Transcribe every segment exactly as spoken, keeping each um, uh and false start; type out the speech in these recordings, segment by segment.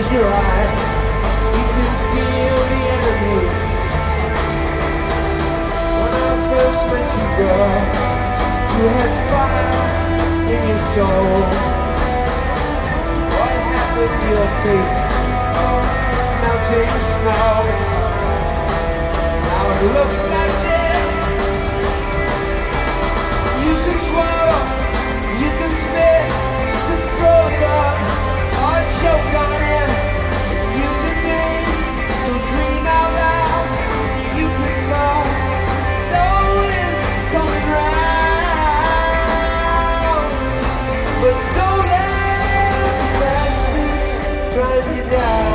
close your eyes, you can feel the enemy. When I first met you, girl, you had fire in your soul. What happened to your face? Melting snow. Now it looks like this. You can swallow, you can spit, you can throw it up, or choke on it. You can dream, so dream out loud. You can fall, the soul is coming round. But don't let the bastards drive you down.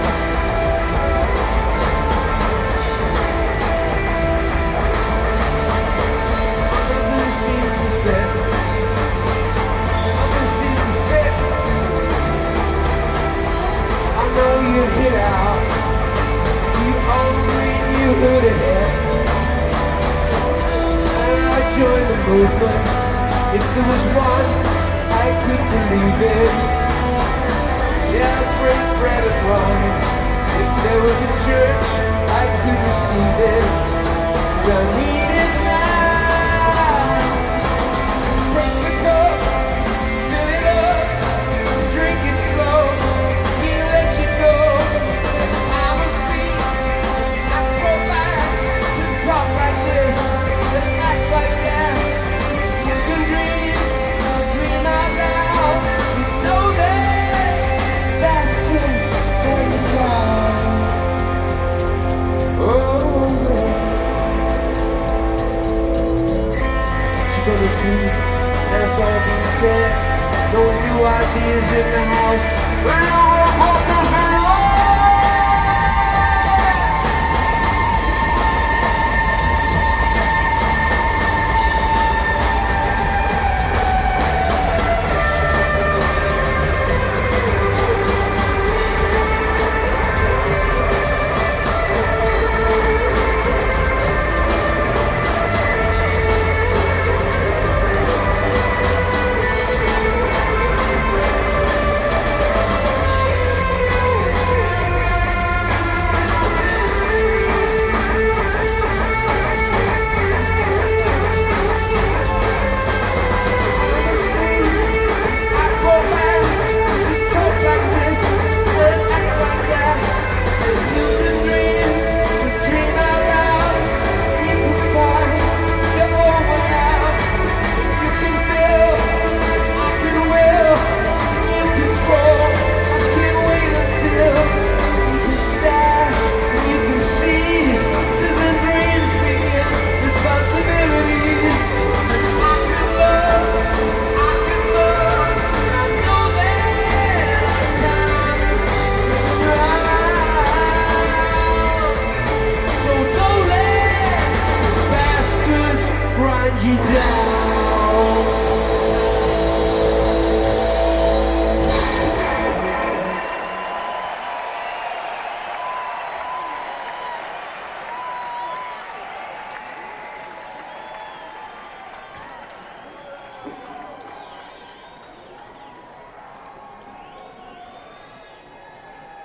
Nothing seems to fit. Nothing seems to fit. I know you hit out. If you only knew who to hit. And I joined the movement. If there was one I could believe in. Yeah, break bread and wine. If there was a church I could receive it. 'Cause I need it now. Take the cup, fill it up, drink it slow. Can't let you go. I must be. I go back to talk like this and act like that. You can dream, dream out loud. You know that bastards going down. Oh, what you gonna do? That's all being said. No new ideas in the house. We're all walking very long. You down.